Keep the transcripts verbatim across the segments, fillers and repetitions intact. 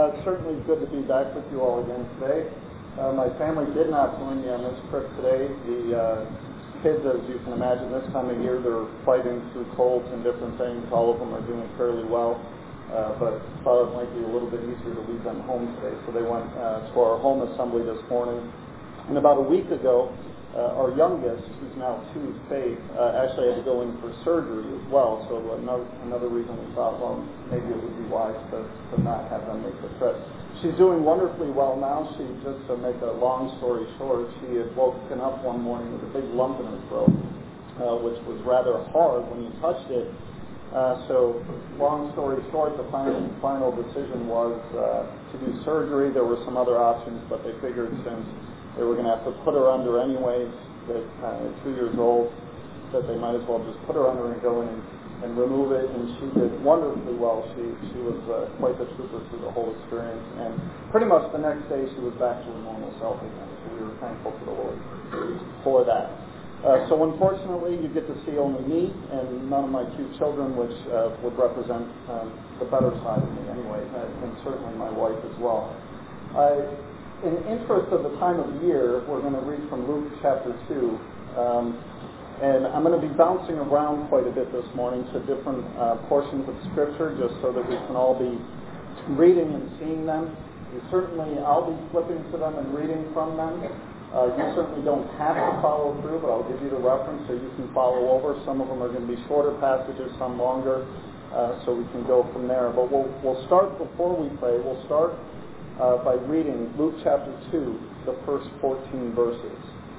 Uh, it's certainly good to be back with you all again today. Uh, my family did not join me on this trip today. The uh, kids, as you can imagine, this time of year, they're fighting through colds and different things. All of them are doing fairly well, uh, but thought it might be a little bit easier to leave them home today. So they went uh, to our home assembly this morning. And about a week ago, uh, our youngest, who's now two, Faith, uh, actually had to go in for surgery as well. So another, another reason we thought, well, maybe it would be wise to, to not have them make the trip. She's doing wonderfully well now. She, just to make a long story short, she had woken up one morning with a big lump in her throat, uh, which was rather hard when you touched it. Uh, so long story short, the final, final decision was uh, to do surgery. There were some other options, but they figured since they were going to have to put her under anyways, that uh, two years old, that they might as well just put her under and go in and, and remove it. And she did wonderfully well. She she was uh, quite the trooper through the whole experience. And pretty much the next day she was back to her normal self again. So we were thankful to the Lord for that. Uh, so unfortunately, you get to see only me and none of my two children, which uh, would represent um, the better side of me anyway, uh, and certainly my wife as well. I. In interest of the time of the year, we're going to read from Luke chapter two, um, and I'm going to be bouncing around quite a bit this morning to different uh, portions of Scripture, just so that we can all be reading and seeing them. You certainly, I'll be flipping to them and reading from them. Uh, you certainly don't have to follow through, but I'll give you the reference so you can follow over. Some of them are going to be shorter passages, some longer, uh, so we can go from there. But we'll we'll start before we pray. We'll start Uh, by reading Luke chapter two, the first fourteen verses.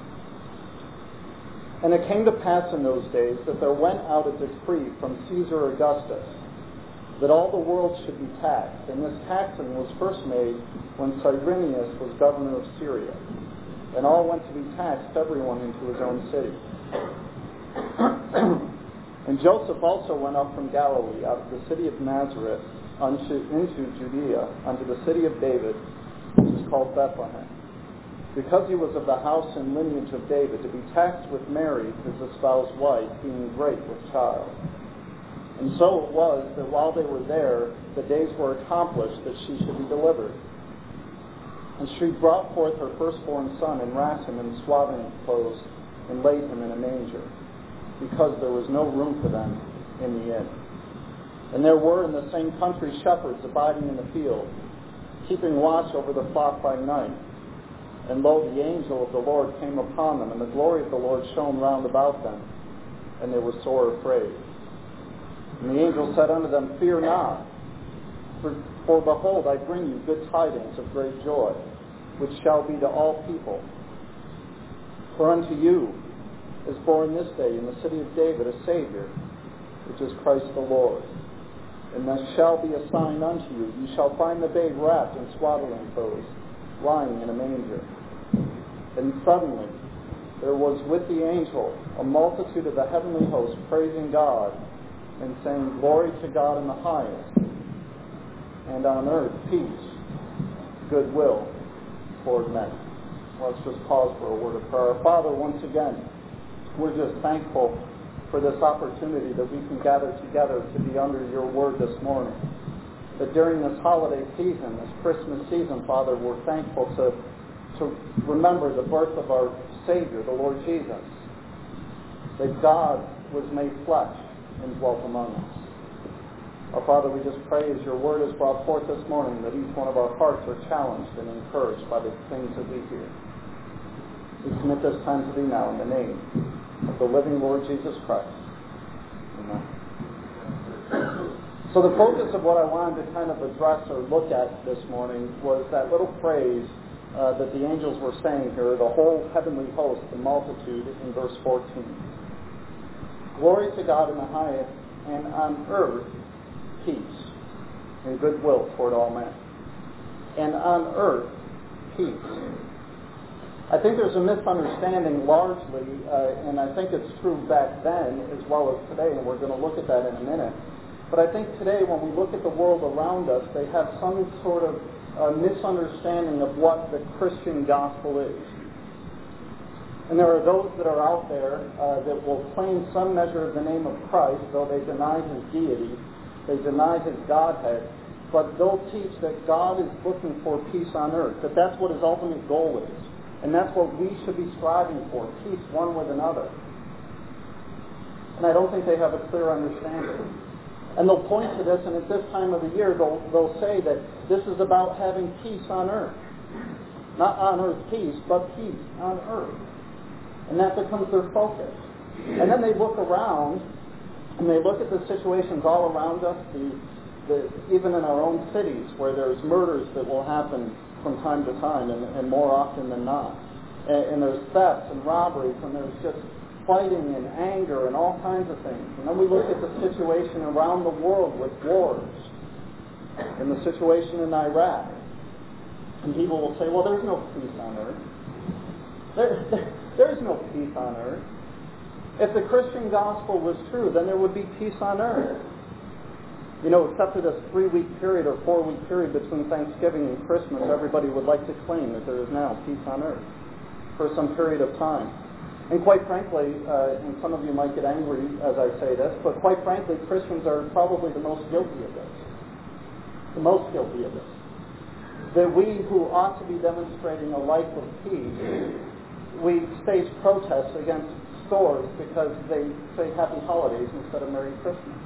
And it came to pass in those days that there went out a decree from Caesar Augustus that all the world should be taxed. And this taxing was first made when Cyrenius was governor of Syria. And all went to be taxed, everyone into his own city. And Joseph also went up from Galilee, out of the city of Nazareth, Unto, into Judea, unto the city of David, which is called Bethlehem, because he was of the house and lineage of David, to be taxed with Mary, his espoused wife, being great with child. And so it was that while they were there, the days were accomplished that she should be delivered. And she brought forth her firstborn son, and wrapped him in swaddling clothes, and laid him in a manger, because there was no room for them in the inn. And there were in the same country shepherds abiding in the field, keeping watch over the flock by night. And lo, the angel of the Lord came upon them, and the glory of the Lord shone round about them, and they were sore afraid. And the angel said unto them, Fear not, for, for behold, I bring you good tidings of great joy, which shall be to all people. For unto you is born this day in the city of David a Savior, which is Christ the Lord. And there shall be a sign unto you. You shall find the babe wrapped in swaddling clothes, lying in a manger. And suddenly there was with the angel a multitude of the heavenly host praising God and saying, Glory to God in the highest, and on earth peace, goodwill toward men. Let's just pause for a word of prayer. Father, once again, we're just thankful for this opportunity that we can gather together to be under your word this morning. That during this holiday season, this Christmas season, Father, we're thankful to, to remember the birth of our Savior, the Lord Jesus. That God was made flesh and dwelt among us. Our Father, we just pray as your word is brought forth this morning that each one of our hearts are challenged and encouraged by the things that we hear. We commit this time to thee now in the name of the living Lord Jesus Christ. Amen. So the focus of what I wanted to kind of address or look at this morning was that little phrase uh, that the angels were saying here, the whole heavenly host, the multitude, in verse fourteen. Glory to God in the highest, and on earth peace, and goodwill toward all men. And on earth peace. I think there's a misunderstanding largely, uh, and I think it's true back then as well as today, and we're going to look at that in a minute. But I think today when we look at the world around us, they have some sort of uh, misunderstanding of what the Christian gospel is. And there are those that are out there uh, that will claim some measure of the name of Christ, though they deny his deity, they deny his Godhead, but they'll teach that God is looking for peace on earth, that that's what his ultimate goal is. And that's what we should be striving for, peace one with another. And I don't think they have a clear understanding. And they'll point to this, and at this time of the year, they'll, they'll say that this is about having peace on earth. Not on earth peace, but peace on earth. And that becomes their focus. And then they look around, and they look at the situations all around us, the, the, even in our own cities, where there's murders that will happen from time to time, and, and more often than not. And, and there's thefts and robberies, and there's just fighting and anger and all kinds of things. And then we look at the situation around the world with wars, and the situation in Iraq. And people will say, well, there's no peace on earth. There, there, there's no peace on earth. If the Christian gospel was true, then there would be peace on earth. You know, except for this three-week period or four-week period between Thanksgiving and Christmas, everybody would like to claim that there is now peace on earth for some period of time. And quite frankly, uh, and some of you might get angry as I say this, but quite frankly, Christians are probably the most guilty of this. The most guilty of this. That we who ought to be demonstrating a life of peace, we stage protests against stores because they say Happy Holidays instead of Merry Christmas.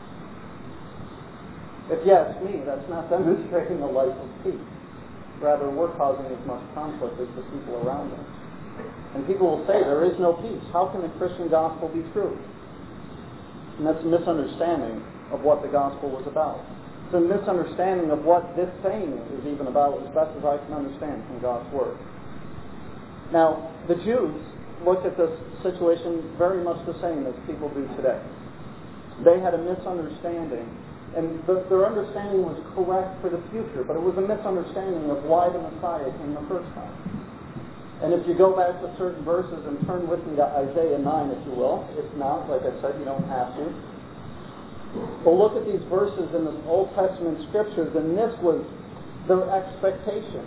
If you ask me, that's not demonstrating a life of peace. Rather, we're causing as much conflict as the people around us. And people will say there is no peace. How can the Christian gospel be true? And that's a misunderstanding of what the gospel was about. It's a misunderstanding of what this saying is even about, as best as I can understand from God's Word. Now, the Jews looked at this situation very much the same as people do today. They had a misunderstanding, and the, their understanding was correct for the future, but it was a misunderstanding of why the Messiah came the first time. And if you go back to certain verses and turn with me to Isaiah nine, if you will, if not, like I said, you don't have to. But look at these verses in the Old Testament scriptures, and this was their expectation.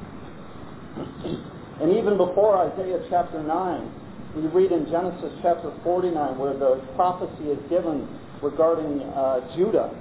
And even before Isaiah chapter nine, we read in Genesis chapter forty-nine where the prophecy is given regarding uh, Judah.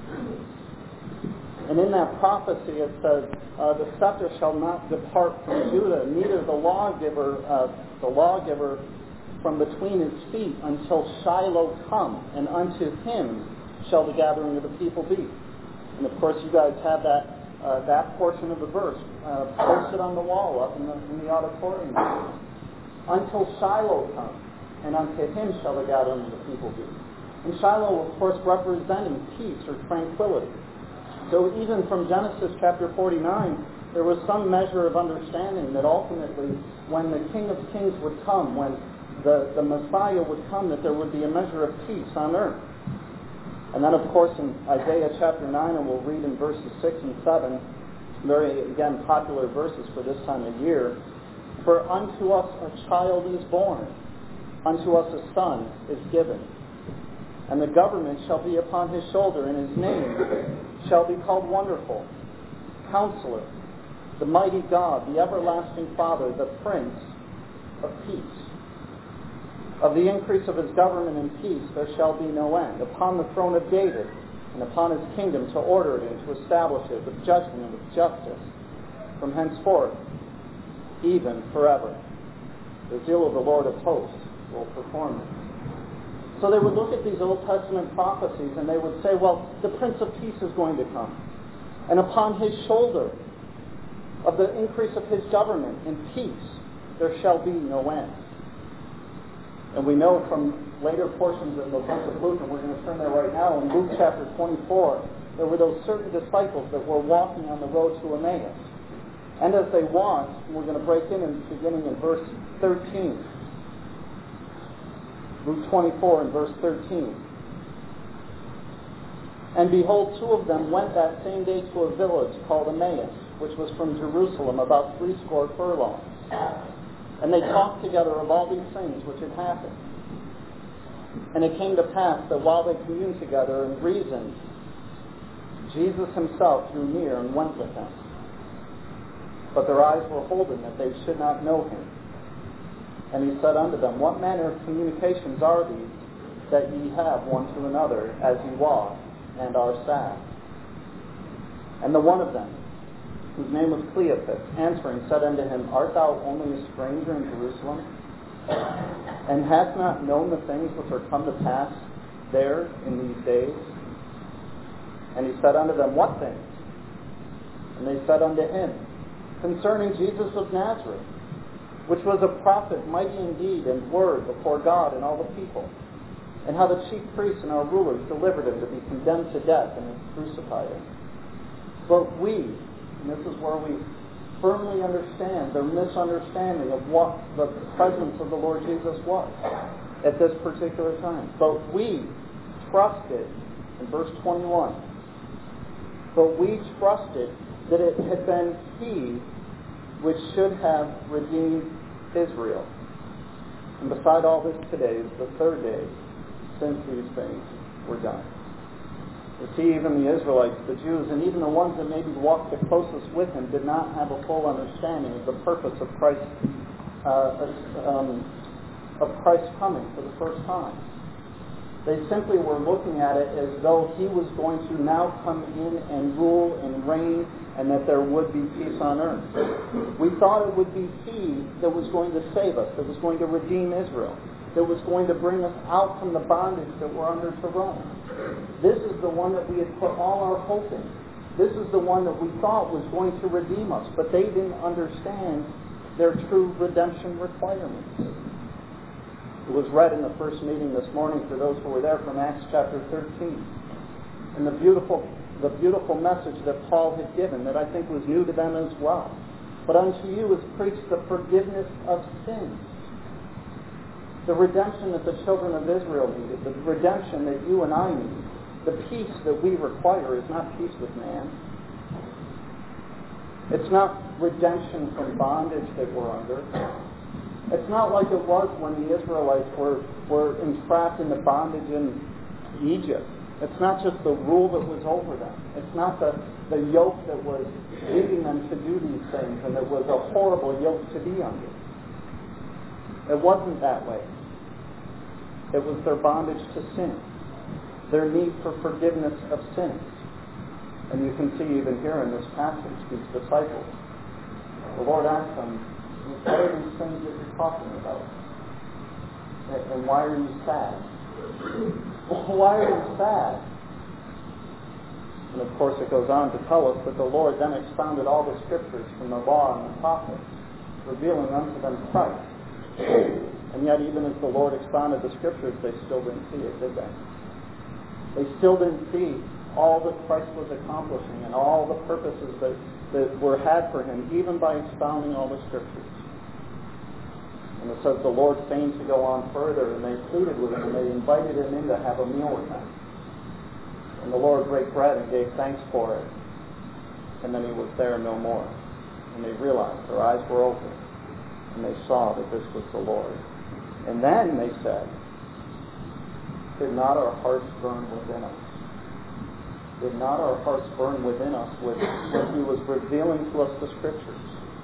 And in that prophecy it says, uh, the scepter shall not depart from Judah, neither the lawgiver, uh, the lawgiver from between his feet until Shiloh come, and unto him shall the gathering of the people be. And of course you guys have that uh, that portion of the verse uh, posted on the wall up in the, in the auditorium. Until Shiloh come, and unto him shall the gathering of the people be. And Shiloh, of course, representing peace or tranquility. So even from Genesis chapter forty-nine, there was some measure of understanding that ultimately when the King of Kings would come, when the, the Messiah would come, that there would be a measure of peace on earth. And then, of course, in Isaiah chapter nine, and we'll read in verses six and seven, very, again, popular verses for this time of year. For unto us a child is born, unto us a son is given, and the government shall be upon his shoulder, and his name shall be called Wonderful, Counselor, the Mighty God, the Everlasting Father, the Prince of Peace. Of the increase of his government and peace there shall be no end, upon the throne of David, and upon his kingdom, to order it and to establish it with judgment and with justice, from henceforth, even forever. The zeal of the Lord of hosts will perform it. So they would look at these Old Testament prophecies and they would say, well, the Prince of Peace is going to come. And upon his shoulder, of the increase of his government and peace, there shall be no end. And we know from later portions of the book of Luke, and we're going to turn there right now, in Luke chapter twenty-four, there were those certain disciples that were walking on the road to Emmaus. And as they walked, we're going to break in and beginning in verse thirteen. Luke twenty-four and verse thirteen. And behold, two of them went that same day to a village called Emmaus, which was from Jerusalem about threescore furlongs. And they talked together of all these things which had happened. And it came to pass that while they communed together and reasoned, Jesus himself drew near and went with them. But their eyes were holden that they should not know him. And he said unto them, what manner of communications are these that ye have one to another as ye walk and are sad? And the one of them, whose name was Cleopas, answering, said unto him, Art thou only a stranger in Jerusalem? And hast not known the things which are come to pass there in these days? And he said unto them, What things? And they said unto him, Concerning Jesus of Nazareth, which was a prophet, mighty in deed and word before God and all the people, and how the chief priests and our rulers delivered him to be condemned to death and crucified him. But we, and this is where we firmly understand their misunderstanding of what the presence of the Lord Jesus was at this particular time. But we trusted, in verse twenty-one, but we trusted that it had been He which should have redeemed Israel. And beside all this, today is the third day since these things were done. You see, even the Israelites, the Jews, and even the ones that maybe walked the closest with him did not have a full understanding of the purpose of Christ, uh, um, of Christ's coming for the first time. They simply were looking at it as though he was going to now come in and rule and reign, and that there would be peace on earth. We thought it would be he that was going to save us, that was going to redeem Israel, that was going to bring us out from the bondage that we're under to Rome. This is the one that we had put all our hope in. This is the one that we thought was going to redeem us, but they didn't understand their true redemption requirements. It was read in the first meeting this morning for those who were there from Acts chapter thirteen. And the beautiful, the beautiful message that Paul had given that I think was new to them as well. But unto you is preached the forgiveness of sins. The redemption that the children of Israel needed, the redemption that you and I need, the peace that we require is not peace with man. It's not redemption from bondage that we're under. It's not like it was when the Israelites were, were entrapped in the bondage in Egypt. It's not just the rule that was over them. It's not the, the yoke that was leading them to do these things, and it was a horrible yoke to be under. It wasn't that way. It was their bondage to sin, their need for forgiveness of sins. And you can see even here in this passage, these disciples, the Lord asked them, what are these things that you're talking about? And why are you sad? Why are you sad? And of course it goes on to tell us that the Lord then expounded all the scriptures from the law and the prophets, revealing unto them Christ. And yet even as the Lord expounded the scriptures, they still didn't see it, did they? They still didn't see all that Christ was accomplishing and all the purposes that, that were had for him, even by expounding all the scriptures. And it says the Lord feigned to go on further, and they pleaded with him, and they invited him in to have a meal with them. And the Lord brake bread and gave thanks for it. And then he was there no more. And they realized, their eyes were open, and they saw that this was the Lord. And then they said, did not our hearts burn within us? Did not our hearts burn within us when he was revealing to us the scriptures?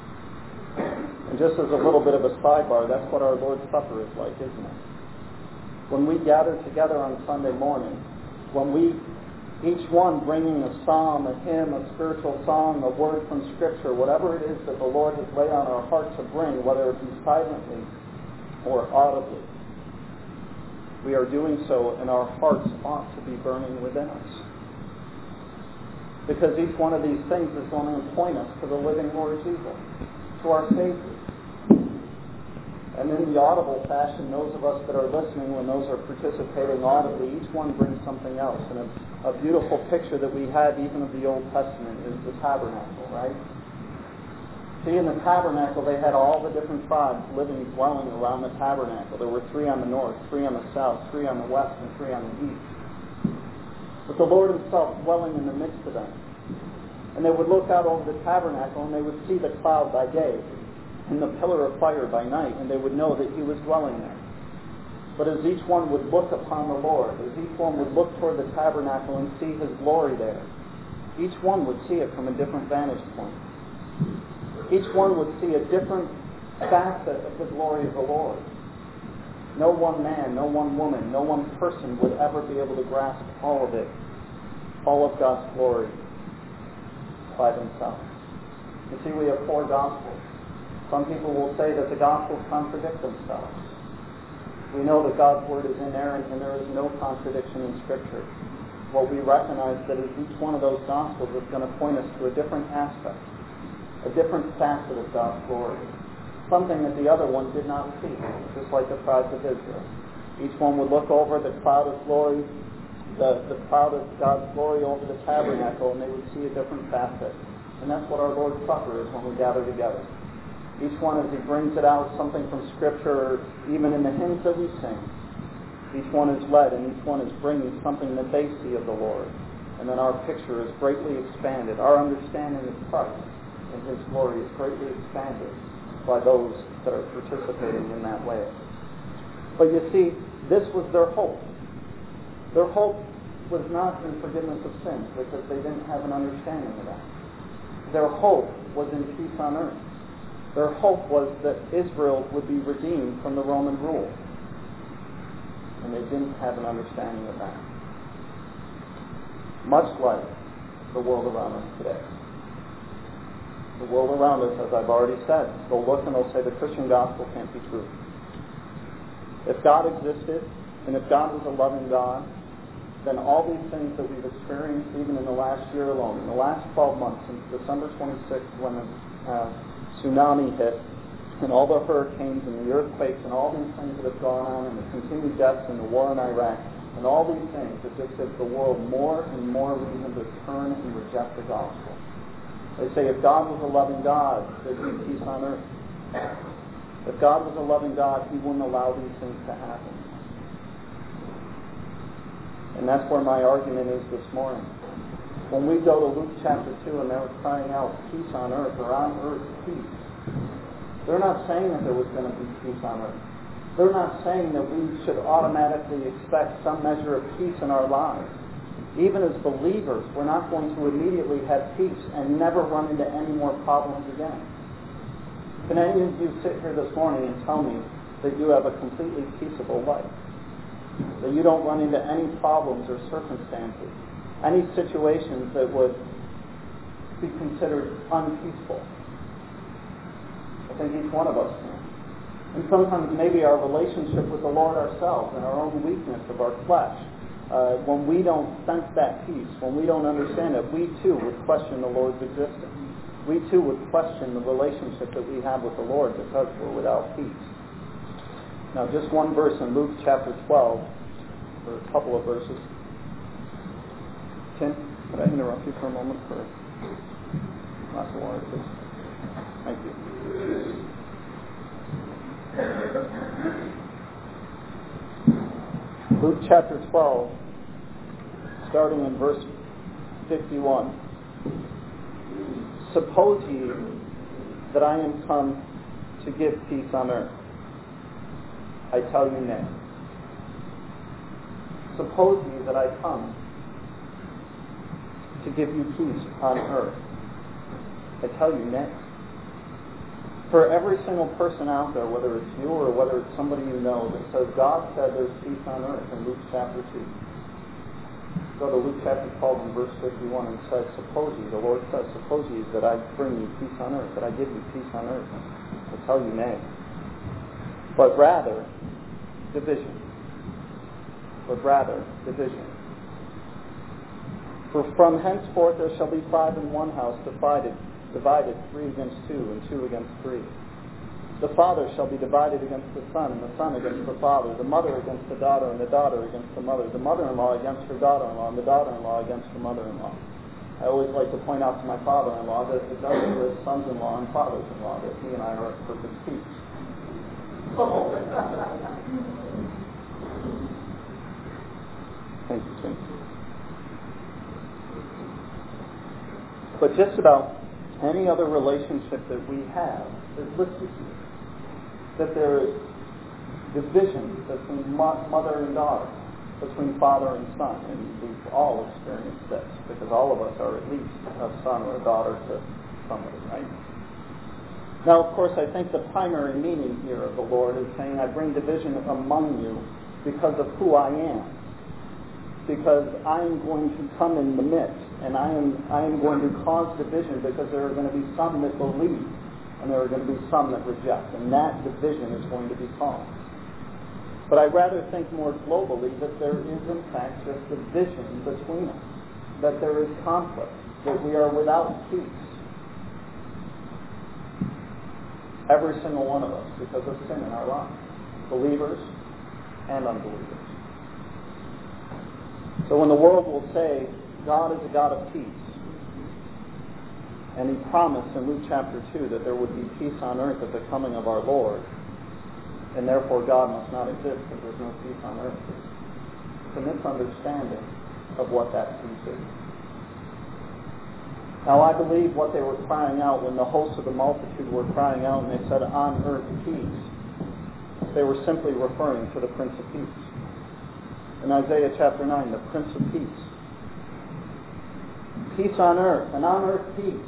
And just as a little bit of a sidebar, that's what our Lord's Supper is like, isn't it? When we gather together on Sunday morning, when we, each one bringing a psalm, a hymn, a spiritual song, a word from Scripture, whatever it is that the Lord has laid on our heart to bring, whether it be silently or audibly, we are doing so, and our hearts ought to be burning within us. Because each one of these things is going to point us to the living Lord Jesus, to our Savior. And in the audible fashion, those of us that are listening, when those are participating audibly, each one brings something else. And a, a beautiful picture that we had even of the Old Testament is the tabernacle, right? See, in the tabernacle, they had all the different tribes living, dwelling around the tabernacle. There were three on the north, three on the south, three on the west, and three on the east. But the Lord himself dwelling in the midst of them. And they would look out over the tabernacle, and they would see the cloud by day and the pillar of fire by night, and they would know that he was dwelling there. But as each one would look upon the Lord, as each one would look toward the tabernacle and see his glory there, each one would see it from a different vantage point. Each one would see a different facet of the glory of the Lord. No one man, no one woman, no one person would ever be able to grasp all of it, all of God's glory. by themselves. You see, we have four Gospels. Some people will say that the Gospels contradict themselves. We know that God's Word is inerrant and there is no contradiction in Scripture. What we recognize that is each one of those Gospels is going to point us to a different aspect, a different facet of God's glory, something that the other one did not see, just like the tribes of Israel. Each one would look over the cloud of glory, the, the cloud of God's glory over the tabernacle, and they would see a different facet. And that's what our Lord's Supper is when we gather together. Each one, as he brings it out, something from Scripture, even in the hymns that we sing, each one is led and each one is bringing something that they see of the Lord. And then our picture is greatly expanded. Our understanding of Christ and His glory is greatly expanded by those that are participating in that way. But you see, this was their hope. Their hope was not in forgiveness of sins because they didn't have an understanding of that. Their hope was in peace on earth. Their hope was that Israel would be redeemed from the Roman rule. And they didn't have an understanding of that. Much like the world around us today. The world around us, as I've already said, they'll look and they'll say the Christian gospel can't be true. If God existed, and if God was a loving God, then all these things that we've experienced even in the last year alone, in the last twelve months, since December twenty-sixth, when the uh, tsunami hit, and all the hurricanes and the earthquakes and all these things that have gone on, and the continued deaths and the war in Iraq, and all these things that just gives the world more and more reason to turn and reject the gospel. They say if God was a loving God, there'd be peace on earth. If God was a loving God, He wouldn't allow these things to happen. And that's where my argument is this morning. When we go to Luke chapter two and they're crying out, peace on earth, or on earth, peace, they're not saying that there was going to be peace on earth. They're not saying that we should automatically expect some measure of peace in our lives. Even as believers, we're not going to immediately have peace and never run into any more problems again. Can any of you sit here this morning and tell me that you have a completely peaceable life? That you don't run into any problems or circumstances, any situations that would be considered unpeaceful? I think each one of us can. And sometimes maybe our relationship with the Lord ourselves and our own weakness of our flesh, uh, when we don't sense that peace, when we don't understand it, we too would question the Lord's existence. We too would question the relationship that we have with the Lord because we're without peace. Now, just one verse in Luke chapter twelve, or a couple of verses. Tim, could I interrupt you for a moment for a glass of water, please? Thank you. Luke chapter twelve, starting in verse fifty-one. Suppose ye that I am come to give peace on earth. I tell you nay. Suppose ye that I come to give you peace on earth. I tell you nay. For every single person out there, whether it's you or whether it's somebody you know, that says God said there's peace on earth in Luke chapter two. Go to Luke chapter twelve and verse fifty-one and says, suppose ye, the Lord says, suppose ye that I bring you peace on earth, that I give you peace on earth. I tell you nay. But rather, division. But rather, division. For from henceforth there shall be five in one house, divided, divided three against two, and two against three. The father shall be divided against the son, and the son against the father, the mother against the daughter, and the daughter against the mother, the mother-in-law against her daughter-in-law, and the daughter-in-law against her mother-in-law. I always like to point out to my father-in-law that it doesn't with sons-in-law and fathers-in-law, that he and I are at perfect peace. Oh. Thank you, Tim. But just about any other relationship that we have is listed here. That there is division between mother and daughter, between father and son, and we've all experienced this because all of us are at least a son or a daughter to somebody, right? Now, of course, I think the primary meaning here of the Lord is saying, I bring division among you because of who I am. because I am going to come in the midst, and I am I am going to cause division, because there are going to be some that believe, and there are going to be some that reject, and that division is going to be caused. But I rather think more globally that there is in fact just division between us, that there is conflict, that we are without peace. Every single one of us, because of sin in our lives, believers and unbelievers. So when the world will say, God is a God of peace, and He promised in Luke chapter two that there would be peace on earth at the coming of our Lord, and therefore God must not exist because there's no peace on earth. It's a misunderstanding of what that peace is. Now I believe what they were crying out when the hosts of the multitude were crying out and they said, on earth peace, they were simply referring to the Prince of Peace. In Isaiah chapter nine, the Prince of Peace. Peace on earth, and on earth peace.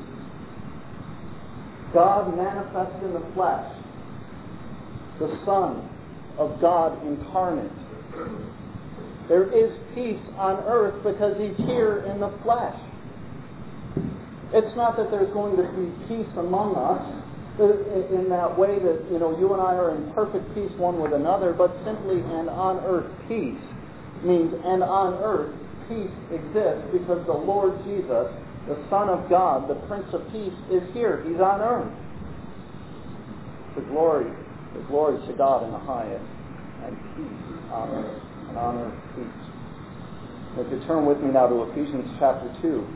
God manifested in the flesh, the Son of God incarnate. There is peace on earth because He's here in the flesh. It's not that there's going to be peace among us in that way that, you know, you and I are in perfect peace one with another, but simply and on earth peace means and on earth peace exists because the Lord Jesus, the Son of God, the Prince of Peace, is here. He's on earth. The glory, the glory to God in the highest, and peace on earth, and on earth peace. If you turn with me now to Ephesians chapter two.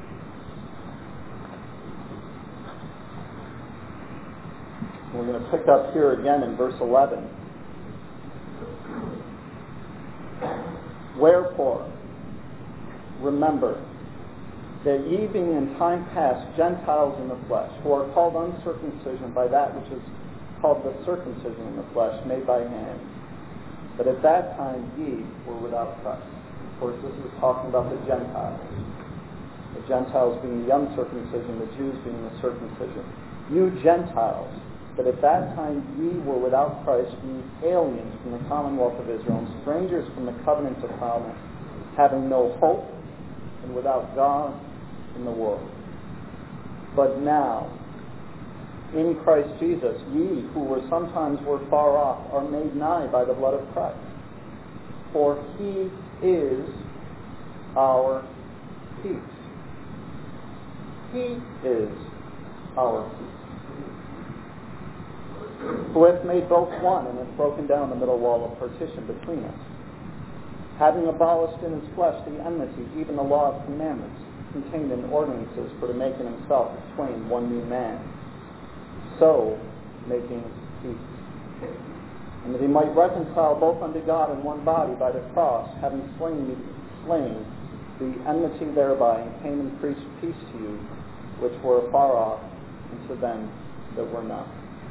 We're going to pick up here again in verse eleven. Wherefore, remember that ye being in time past Gentiles in the flesh, who are called uncircumcision by that which is called the circumcision in the flesh, made by hands, but at that time ye were without Christ. Of course, this is talking about the Gentiles. The Gentiles being the uncircumcision, the Jews being the circumcision. You Gentiles, but at that time ye were without Christ, being aliens from the commonwealth of Israel, and strangers from the covenants of promise, having no hope, and without God in the world. But now, in Christ Jesus, ye who were sometimes were far off, are made nigh by the blood of Christ. For He is our peace. He is our peace. Who hath made both one, and hath broken down the middle wall of partition between us, having abolished in His flesh the enmity, even the law of commandments, contained in ordinances, for to make in Himself of twain one new man, so making peace. And that He might reconcile both unto God in one body by the cross, having slain, slain the enmity thereby, and came and preached peace to you, which were afar off, and to them that were not.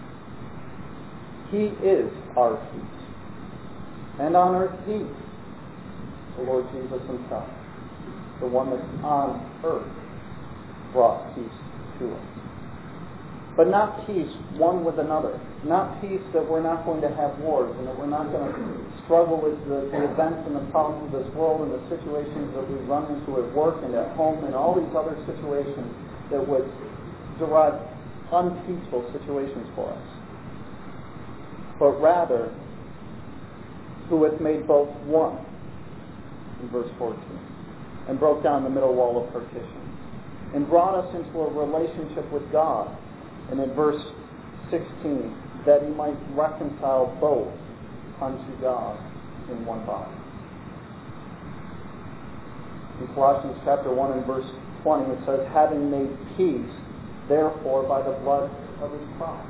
He is our peace. And on earth peace, the Lord Jesus Himself, the one that on earth brought peace to us. But not peace one with another. Not peace that we're not going to have wars, and that we're not going to struggle with the, the events and the problems of this world and the situations that we run into at work and at home and all these other situations that would derive unpeaceful situations for us. But rather, who hath made both one, in verse fourteen, and broke down the middle wall of partition, and brought us into a relationship with God, and in verse sixteen, that He might reconcile both unto God in one body. In Colossians chapter one and verse twenty, it says, having made peace, therefore, by the blood of His cross.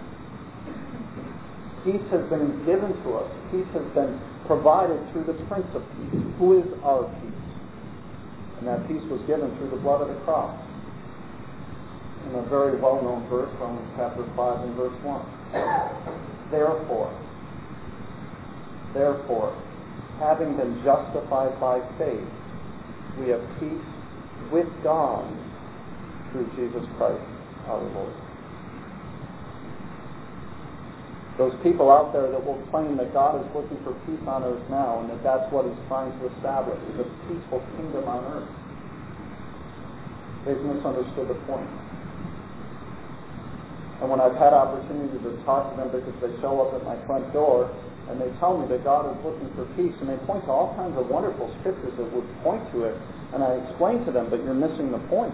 Peace has been given to us. Peace has been provided through the Prince of Peace, who is our peace. And that peace was given through the blood of the cross. In a very well-known verse, Romans chapter five and verse one. Therefore, therefore, having been justified by faith, we have peace with God through Jesus Christ our Lord. Those people out there that will claim that God is looking for peace on earth now and that that's what he's trying to establish, is a peaceful kingdom on earth. They've misunderstood the point. And when I've had opportunity to talk to them because they show up at my front door and they tell me that God is looking for peace, and they point to all kinds of wonderful scriptures that would point to it, and I explain to them, but you're missing the point.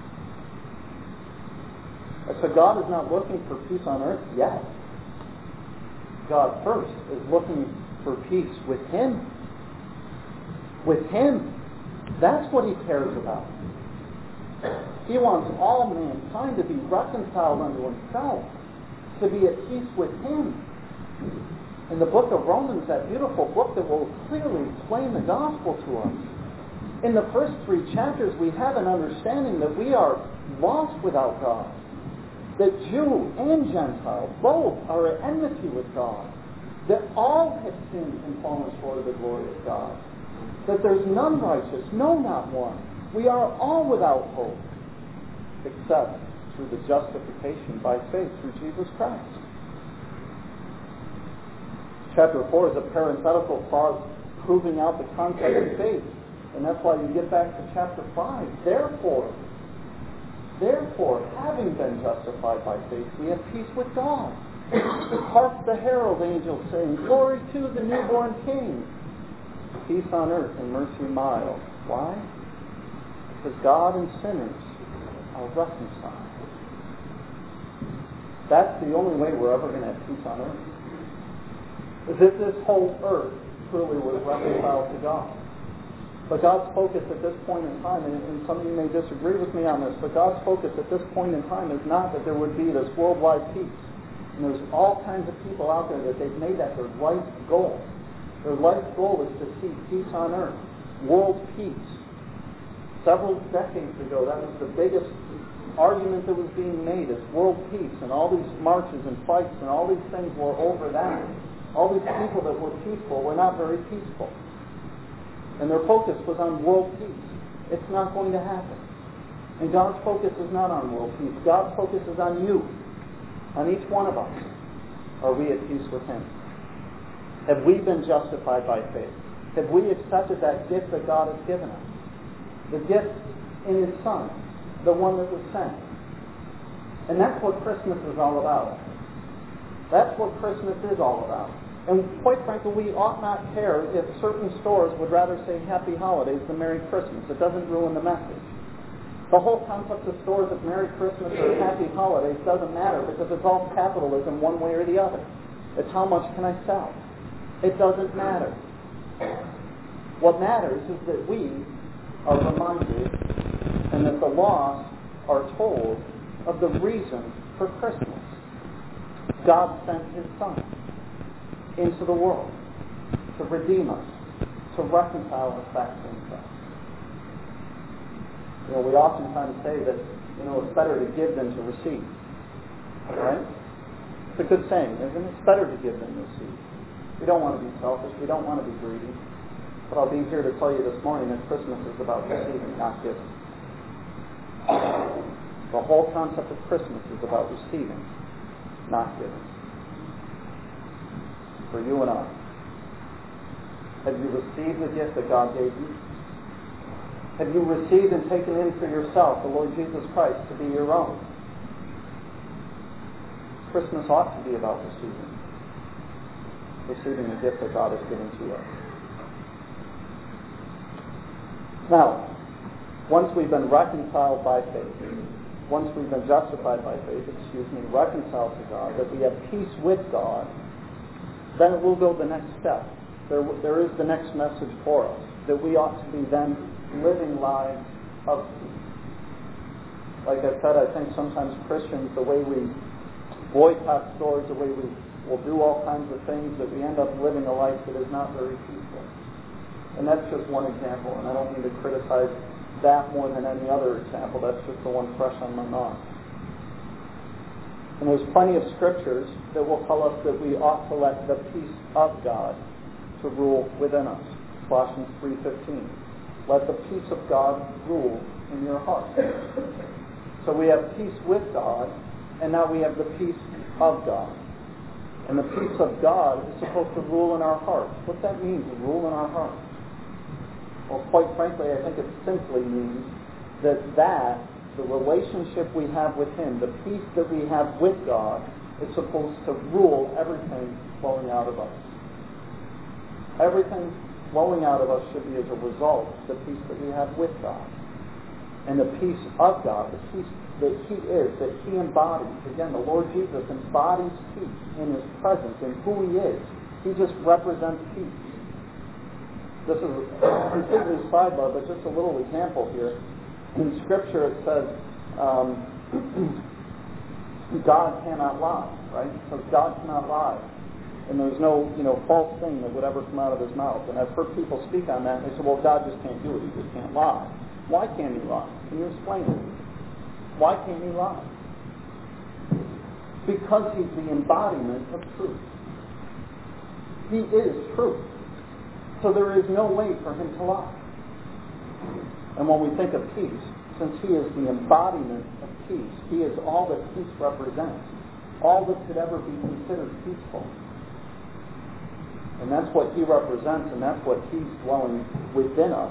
I said, God is not looking for peace on earth yet. God first is looking for peace with him. With him. That's what he cares about. He wants all mankind to be reconciled unto himself, to be at peace with him. In the book of Romans, that beautiful book that will clearly explain the gospel to us, in the first three chapters we have an understanding that we are lost without God. That Jew and Gentile both are at enmity with God. That all have sinned and fallen short of the glory of God. That there's none righteous, no, not one. We are all without hope, except through the justification by faith through Jesus Christ. Chapter four is a parenthetical clause proving out the concept of faith. And that's why you get back to chapter five. Therefore, Therefore, having been justified by faith, we have peace with God. Hark the herald angels saying, Glory to the newborn King. Peace on earth and mercy mild. Why? Because God and sinners are reconciled. That's the only way we're ever going to have peace on earth. Is if this whole earth truly was reconciled to God. But God's focus at this point in time, and, and some of you may disagree with me on this, but God's focus at this point in time is not that there would be this worldwide peace. And there's all kinds of people out there that they've made that their life goal. Their life goal is to see peace on earth, world peace. Several decades ago, that was the biggest argument that was being made, is world peace, and all these marches and fights and all these things were over that. All these people that were peaceful were not very peaceful. And their focus was on world peace. It's not going to happen. And God's focus is not on world peace. God's focus is on you, on each one of us. Are we at peace with him? Have we been justified by faith? Have we accepted that gift that God has given us? The gift in his Son, the one that was sent. And that's what Christmas is all about. That's what Christmas is all about. And quite frankly, we ought not care if certain stores would rather say Happy Holidays than Merry Christmas. It doesn't ruin the message. The whole concept of stores of Merry Christmas or Happy Holidays doesn't matter because it's all capitalism one way or the other. It's how much can I sell. It doesn't matter. What matters is that we are reminded and that the lost are told of the reason for Christmas. God sent his Son into the world to redeem us, to reconcile us back to himself. You know, we oftentimes say that, you know, it's better to give than to receive. Right? It's a good saying, isn't it? It's better to give than to receive. We don't want to be selfish. We don't want to be greedy. But I'll be here to tell you this morning that Christmas is about receiving, not giving. The whole concept of Christmas is about receiving, not giving. For you and I. Have you received the gift that God gave you? Have you received and taken in for yourself the Lord Jesus Christ to be your own? Christmas ought to be about receiving. Receiving the gift that God has given to us. Now, once we've been reconciled by faith, once we've been justified by faith, excuse me, reconciled to God, that we have peace with God, then it will go the next step. There, there is the next message for us, that we ought to be then living lives of peace. Like I said, I think sometimes Christians, the way we boycott stores, the way we will do all kinds of things, that we end up living a life that is not very peaceful. And that's just one example, and I don't mean to criticize that more than any other example. That's just the one fresh on my mind. And there's plenty of scriptures that will tell us that we ought to let the peace of God to rule within us. Colossians three fifteen. Let the peace of God rule in your heart. So we have peace with God, and now we have the peace of God. And the peace of God is supposed to rule in our hearts. What's that mean, to rule in our hearts? Well, quite frankly, I think it simply means that that, the relationship we have with Him, the peace that we have with God, is supposed to rule everything flowing out of us. Everything flowing out of us should be as a result of the peace that we have with God. And the peace of God, the peace that He is, that He embodies. Again, the Lord Jesus embodies peace in His presence, in who He is. He just represents peace. This is completely sidebar, but just a little example here. In Scripture it says, um, God cannot lie, right? Because God cannot lie. And there's no, you know, false thing that would ever come out of His mouth. And I've heard people speak on that, and they say, well, God just can't do it. He just can't lie. Why can't He lie? Can you explain it? Why can't He lie? Because He's the embodiment of truth. He is truth. So there is no way for Him to lie. And when we think of peace, since He is the embodiment of peace, He is all that peace represents, all that could ever be considered peaceful. And that's what He represents, and that's what He's dwelling within us.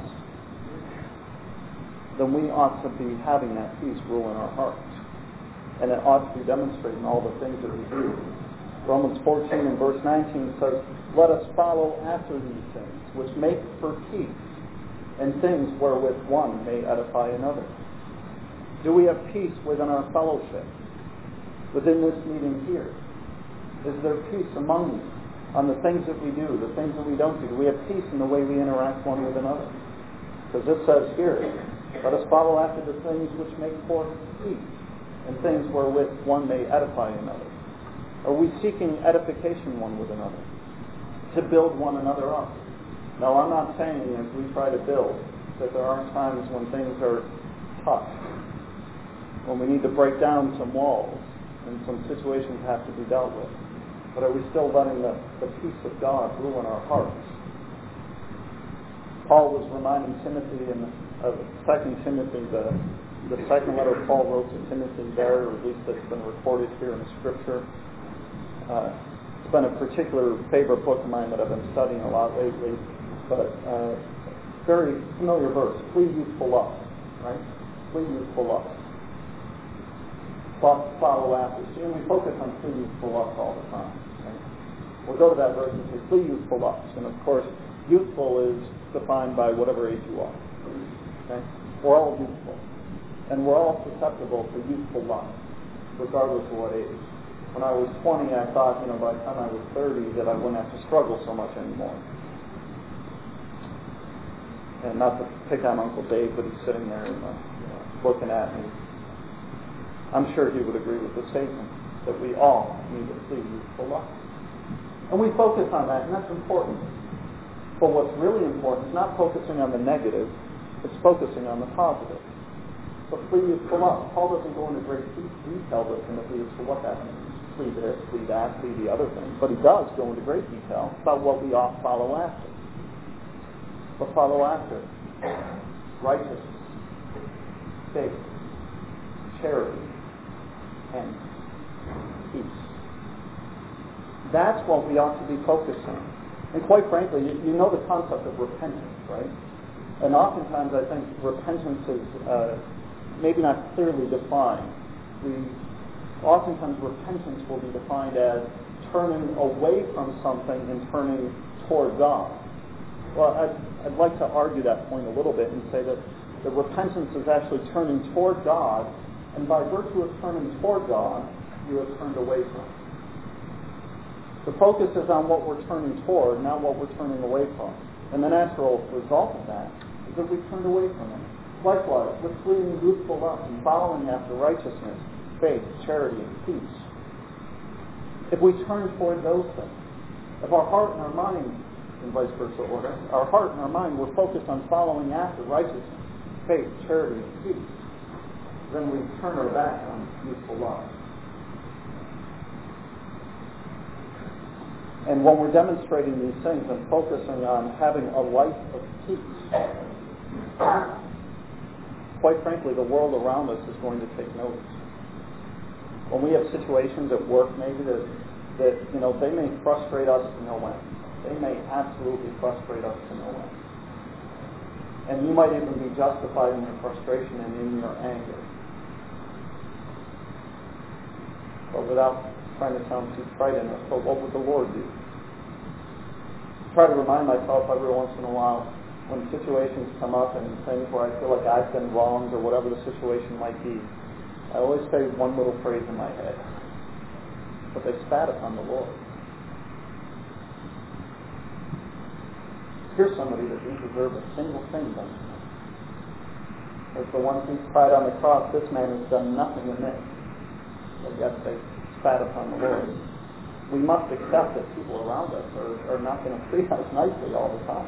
Then we ought to be having that peace rule in our hearts. And it ought to be demonstrated in all the things that we do. Romans fourteen and verse nineteen says, let us follow after these things, which make for peace, and things wherewith one may edify another. Do we have peace within our fellowship? Within this meeting here? Is there peace among you on the things that we do, the things that we don't do? Do we have peace in the way we interact one with another? Because it says here, let us follow after the things which make for peace, and things wherewith one may edify another. Are we seeking edification one with another? To build one another up? Now, I'm not saying as we try to build that there aren't times when things are tough, when we need to break down some walls and some situations have to be dealt with. But are we still letting the, the peace of God rule in our hearts? Paul was reminding Timothy in uh, Second Timothy, the, the second letter Paul wrote to Timothy there, or at least it's been recorded here in the Scripture. Uh, it's been a particular favorite book of mine that I've been studying a lot lately, but uh, very familiar verse, flee youthful lust, right? Flee youthful lust. Follow after. See, and we focus on flee youthful lust all the time. Right? We'll go to that verse and say, flee youthful lust. And of course, youthful is defined by whatever age you are. Okay? We're all youthful. And we're all susceptible to youthful lust, regardless of what age. When I was twenty, I thought, you know, by the time I was thirty, that I wouldn't have to struggle so much anymore. And not to pick on Uncle Dave, but he's sitting there and, uh, you know, looking at me. I'm sure he would agree with the statement that we all need to flee youthful lust. And we focus on that, and that's important. But what's really important is not focusing on the negative, it's focusing on the positive. So flee youthful lust. Paul doesn't go into great detail with Timothy as to what that means. Flee this, flee that, flee the other thing. But he does go into great detail about what we ought to follow after. But follow after righteousness, faith, charity, and peace. That's what we ought to be focused on. And quite frankly, you, you know the concept of repentance, right? And oftentimes I think repentance is uh, maybe not clearly defined. We oftentimes repentance will be defined as turning away from something and turning toward God. Well, I'd, I'd like to argue that point a little bit and say that the repentance is actually turning toward God, and by virtue of turning toward God, you have turned away from Him. The focus is on what we're turning toward, not what we're turning away from. And the natural result of that is that we turned away from Him. Likewise, with fleeing youthful lust and following after righteousness, faith, charity, and peace. If we turn toward those things, if our heart and our mind, in vice versa order, our heart and our mind were focused on following after righteousness, faith, charity, and peace, then we turn our back on youthful lust. And when we're demonstrating these things and focusing on having a life of peace, quite frankly, the world around us is going to take notice. When we have situations at work maybe that that, you know, they may frustrate us to no end. They may absolutely frustrate us to no end. And you might even be justified in your frustration and in your anger. But without trying to sound too trite in it, but what would the Lord do? Try to remind myself every once in a while when situations come up and things where I feel like I've been wronged or whatever the situation might be. I always say one little phrase in my head. But they spat upon the Lord. Here's somebody that didn't deserve a single thing done to him. As the one who cried on the cross, this man has done nothing amiss. But yet they spat upon the Lord. We must accept that people around us are, are not going to treat us nicely all the time.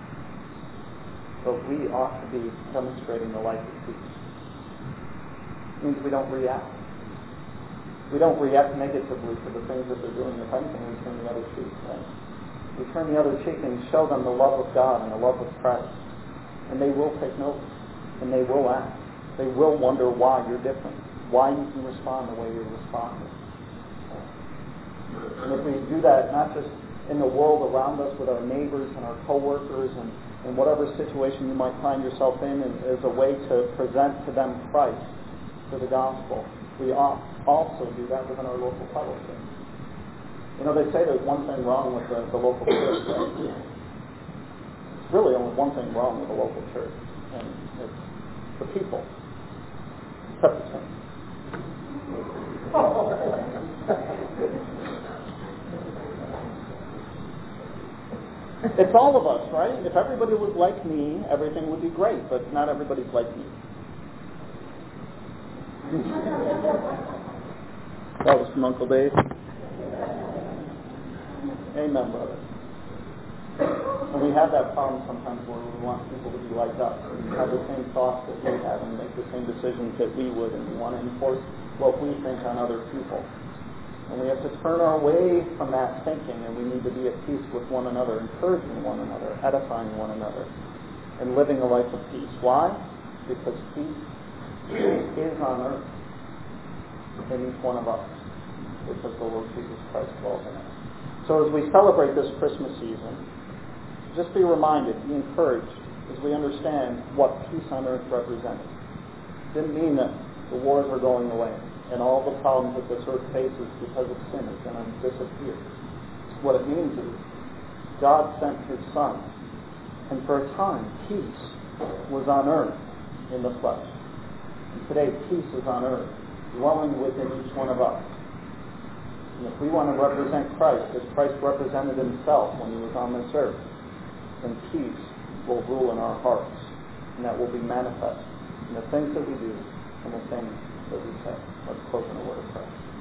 But we ought to be demonstrating the life of peace. It means we don't react. We don't react negatively to the things that they're doing. If anything, we turn the other cheek. Right? We turn the other cheek and show them the love of God and the love of Christ. And they will take notice. And they will act. They will wonder why you're different. Why you can respond the way you're responding. And if we do that, not just in the world around us with our neighbors and our co-workers and, and whatever situation you might find yourself in, and as a way to present to them Christ, to the gospel, we ought also do that within our local fellowship. You know, they say there's one thing wrong with the, the local church. Right? It's really only one thing wrong with the local church, and it's the people. Except the saints. It's all of us, right? If everybody was like me, everything would be great, but not everybody's like me. That was from Uncle Dave. Amen, brother. And we have that problem sometimes where we want people to be like us, and have the same thoughts that we have, and make the same decisions that we would, and we want to enforce what we think on other people. And we have to turn our way from that thinking, and we need to be at peace with one another, encouraging one another, edifying one another, and living a life of peace. Why? Because peace is on earth in each one of us, because the Lord Jesus Christ dwells in us. So as we celebrate this Christmas season, just be reminded, be encouraged, as we understand what peace on earth represented. It didn't mean that the wars are going away, and all the problems that this earth faces because of sin is going to disappear. What it means is God sent His Son, and for a time, peace was on earth in the flesh. And today, peace is on earth, dwelling within each one of us. And if we want to represent Christ as Christ represented Himself when He was on this earth, then peace will rule in our hearts, and that will be manifest in the things that we do and the things that we say. Let's close in a word of prayer.